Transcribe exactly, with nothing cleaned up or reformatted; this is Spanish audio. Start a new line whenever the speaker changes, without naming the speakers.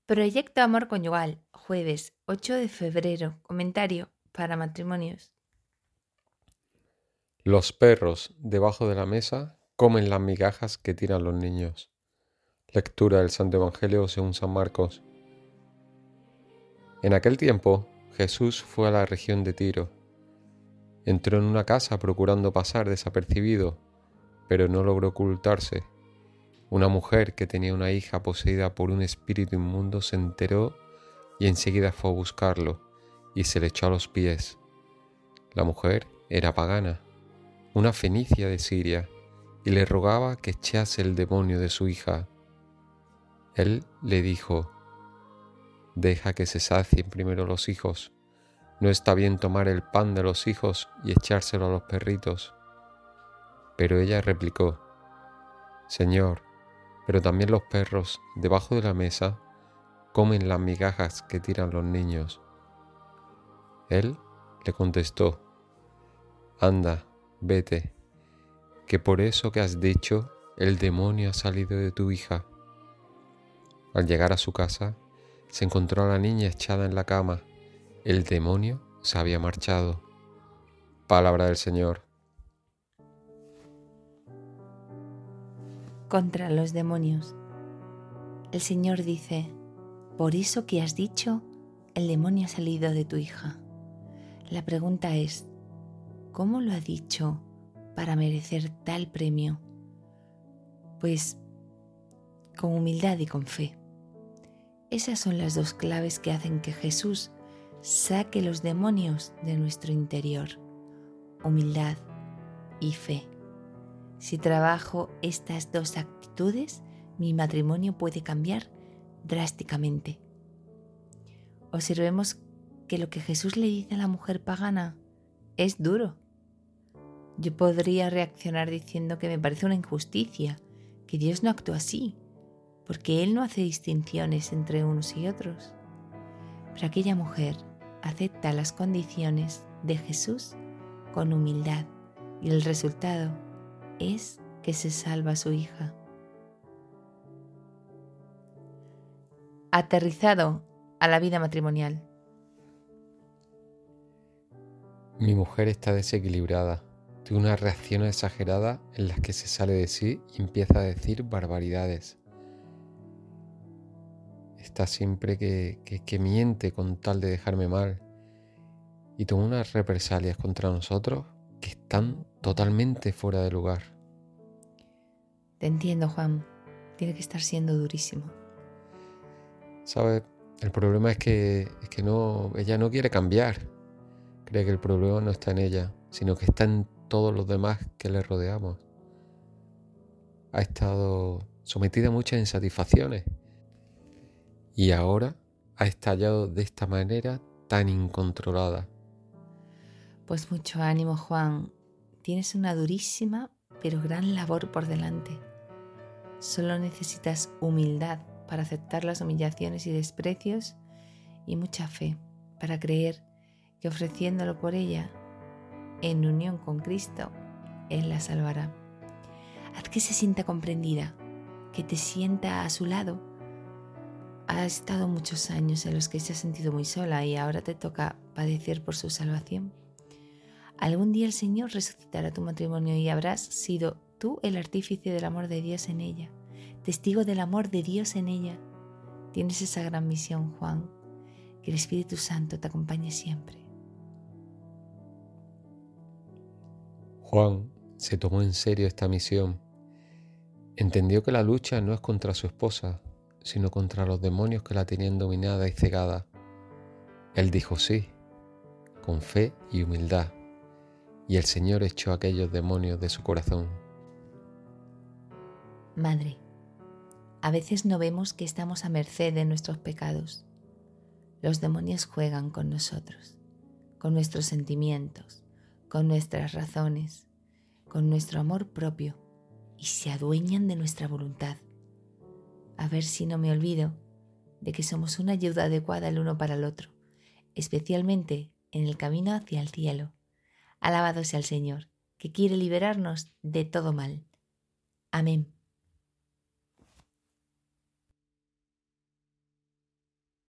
Proyecto Amor Conyugal, jueves ocho de febrero. Comentario para matrimonios.
Los perros debajo de la mesa comen las migajas que tiran los niños. Lectura del Santo Evangelio según San Marcos. En aquel tiempo, Jesús fue a la región de Tiro. Entró en una casa procurando pasar desapercibido, pero no logró ocultarse. Una mujer que tenía una hija poseída por un espíritu inmundo se enteró y enseguida fue a buscarlo y se le echó a los pies. La mujer era pagana, una fenicia de Siria, y le rogaba que echase el demonio de su hija. Él le dijo: «Deja que se sacien primero los hijos. No está bien tomar el pan de los hijos y echárselo a los perritos». Pero ella replicó: «Señor, pero también los perros debajo de la mesa comen las migajas que tiran los niños». Él le contestó: «Anda, vete, que por eso que has dicho, el demonio ha salido de tu hija». Al llegar a su casa, se encontró a la niña echada en la cama. El demonio se había marchado. Palabra del Señor.
Contra los demonios. El Señor dice: por eso que has dicho, el demonio ha salido de tu hija. La pregunta es: ¿cómo lo ha dicho para merecer tal premio? Pues con humildad y con fe. Esas son las dos claves que hacen que Jesús saque los demonios de nuestro interior: humildad y fe. Si trabajo estas dos actitudes, mi matrimonio puede cambiar drásticamente. Observemos que lo que Jesús le dice a la mujer pagana es duro. Yo podría reaccionar diciendo que me parece una injusticia, que Dios no actúa así, porque Él no hace distinciones entre unos y otros. Pero aquella mujer acepta las condiciones de Jesús con humildad y el resultado es que se salva a su hija. Aterrizado a la vida matrimonial.
Mi mujer está desequilibrada. Tiene una reacción exagerada en las que se sale de sí y empieza a decir barbaridades. Está siempre que, que, que miente con tal de dejarme mal, y toma unas represalias contra nosotros que están totalmente fuera de lugar.
Te entiendo, Juan. Tiene que estar siendo durísimo.
¿Sabes? El problema es que, es que no, ella no quiere cambiar. Cree que el problema no está en ella, sino que está en todos los demás que le rodeamos. Ha estado sometida a muchas insatisfacciones y ahora ha estallado de esta manera tan incontrolada.
Pues mucho ánimo, Juan. Tienes una durísima pero gran labor por delante. Solo necesitas humildad para aceptar las humillaciones y desprecios y mucha fe para creer que ofreciéndolo por ella, en unión con Cristo, Él la salvará. Haz que se sienta comprendida, que te sienta a su lado. Ha estado muchos años en los que se ha sentido muy sola y ahora te toca padecer por su salvación. Algún día el Señor resucitará tu matrimonio y habrás sido tú el artífice del amor de Dios en ella, testigo del amor de Dios en ella. Tienes esa gran misión, Juan. Que el Espíritu Santo te acompañe siempre.
Juan se tomó en serio esta misión. Entendió que la lucha no es contra su esposa, sino contra los demonios que la tenían dominada y cegada. Él dijo sí, con fe y humildad, y el Señor echó aquellos demonios de su corazón.
Madre, a veces no vemos que estamos a merced de nuestros pecados. Los demonios juegan con nosotros, con nuestros sentimientos, con nuestras razones, con nuestro amor propio, y se adueñan de nuestra voluntad. A ver si no me olvido de que somos una ayuda adecuada el uno para el otro, especialmente en el camino hacia el cielo. Alabado sea el Señor, que quiere liberarnos de todo mal. Amén.